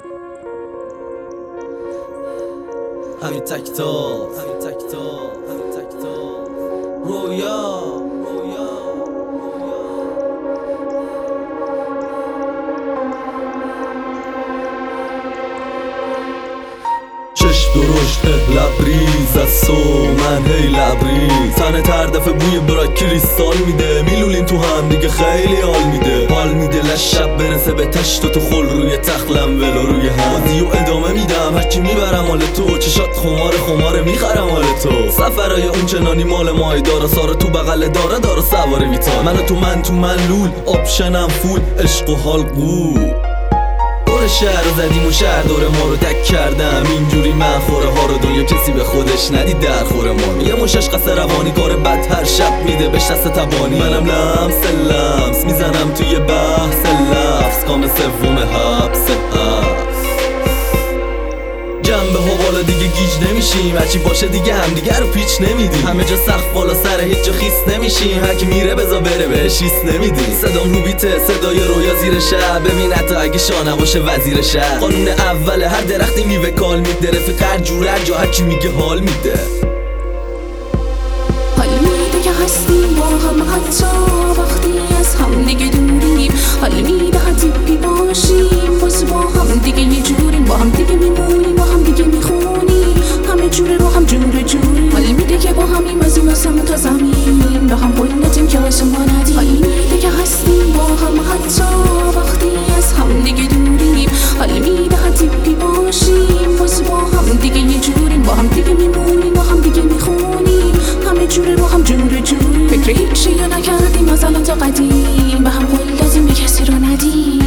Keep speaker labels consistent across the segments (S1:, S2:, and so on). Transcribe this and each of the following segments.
S1: همین تکتا رویا چشم درشت لبریز از سو من هی لبریز تنه تردف بوی برای کریستال میده میلولیم تو هم دیگه خیلی حال میده حال میده لشب برسه به تشت و تو خل روی تخلم ولو روی هم بازی و ادامه میدم هرچی میبرم مال تو چشات خماره میخرم مال تو سفرهای اون چنانی مال مای دارا سارا تو بغل داره سوار ویتال منو تو من لول آپشنم فول عشق و حال قول شهر رو زدیم و شهر دور ما رو دک کردم اینجوری من خوره ها رو دنیا کسی به خودش ندید در خوره ما یه مشش قصه روانی کار بد هر شب میده بهش دست تبانی منم لمس میزنم توی بحث لفظ کام سوم حبس جنبه ها بالا دیگه گیج نمیشیم هرچی باشه دیگه همدیگه رو پیچ نمیدیم همه جا سخت بالا سر هیچ جا خیس نمیشیم هرکی میره بزا بره بهش ایست نمیدیم صدام رو بیته صدای رویا زیر شب ببین حتی اگه شاه نباشه وزیر شهر قانون اوله هر درختی میوه کال میده رفیق هر جور هر جا هرچی میگه حال میده
S2: حال میده که هستیم با هم حتی وقتی از هم دیگه دوریم حال میده حتیپی باشیم باز با هم دیگه یه جوریم با هم دیگه میمونیم با هم دیگه میخونیم همه جوره با هم جوری حال میده که با همیم از این آسمون تا زمین با هم قول ندیم که آسمون ندیم حال میده که هستیم با هم حتی وقتی از هم دیگه دوریم حال میده حتیپی باشیم باز با هم دیگه یه جوریم با هم دیگه میمونیم با هم دیگه میخونیم همه جوره با هم جوری فکر هیچی یا نکردیم از الان تا قدیم به هم قول دادیم به کسی رو ندیم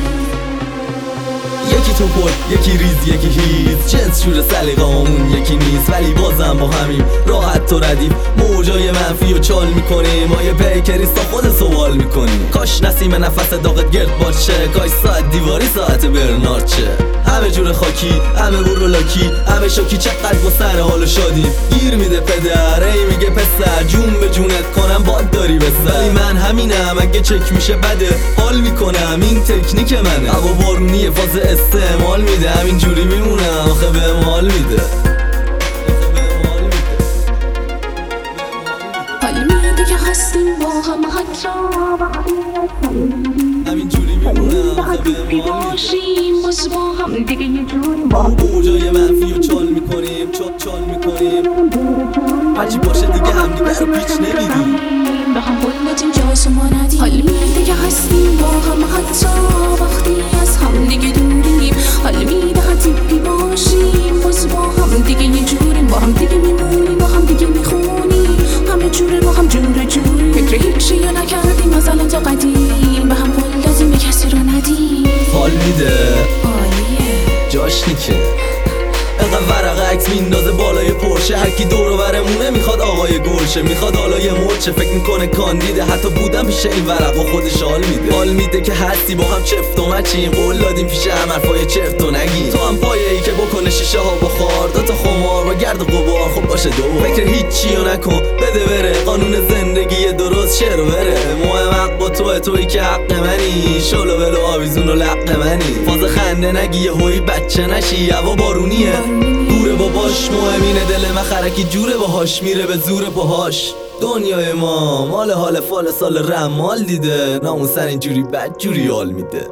S1: یکی تو پل یکی ریز یکی هیز جنس شور سلیقامون یکی نیست ولی بازم با همیم راحت تو ردیف موجای منفی و چال میکنیم ما یه پیکریستا خود سوال میکنیم کاش نسیم نفس داغت گرد باشه کاش ساعت دیواری ساعت برنارد شه همه جور خاکی همه اورولاکی همه شاکی چقدر با سر حال و شادی گیر میده پدر ای میگه پسر جون به جونت کنم باد داری بسر ولی من همینم اگه چک میشه بده حال میکنم این تکنیک منه هوا بارونی فاز استعمال میده همین جوری میمونم آخه بهم حال میده
S2: حال میده که هستیم با هم حتی وقتی
S1: همین جوری میمونم آخه بهم حال
S2: باشیم باز با هم دیگه یه جوری با هم
S1: موجای منفی و چال میکنیم چال میکنیم هرچی باشه دیگه همدیگه رو پیچ نمیدیم
S2: به هم قول ندیم که آسمون ندیم حال میده که هستیم با هم حتی وقتی از هم دیگه دوریم حال میده حتیپی باشیم باز با هم دیگه یه جوریم با هم دیگه میمونیم با هم دیگه میخونیم همه جوره با هم جوری فکر هیچی یا نکردیم از الان تا قدیم به هم قول دادیم به کسی رو ندیم
S1: حال میده
S2: عالیه
S1: جاش نیکه اقدر ورق عکس میندازه بالای پرشه هرکی دور و برمونه میخواد آقای گلشه میخواد آلای مرچه فکر میکنه کاندیده حتی بودم پیش این ورق و خودش حال میده حال میده که هستی با هم چفت و مچیم قول دادیم پیش هم حرفای چفت و نگیم تو هم پایه ای که بکنه شیشه ها بخار دوتا خمار با گرد و غبار خب باشه دو فکر هیچی و نکن بده بره قانون زندگی درست شعر و بره مهم حق با توی که حق منی شلو ولو آویزون و لق منی فاز خنده نگی یه هوی بچه نشی هوا بارونیه دوره باباش مهمینه دل مخرکی جوره باهاش میره به زور پاهاش دنیای ما مال حال فال سال رمال دیده ناموسن اینجوری بد جوری حال میده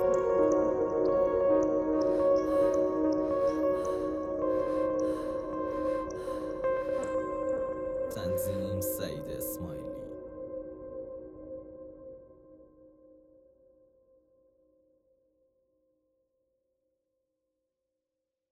S1: تنظیم سعید اسماعیلی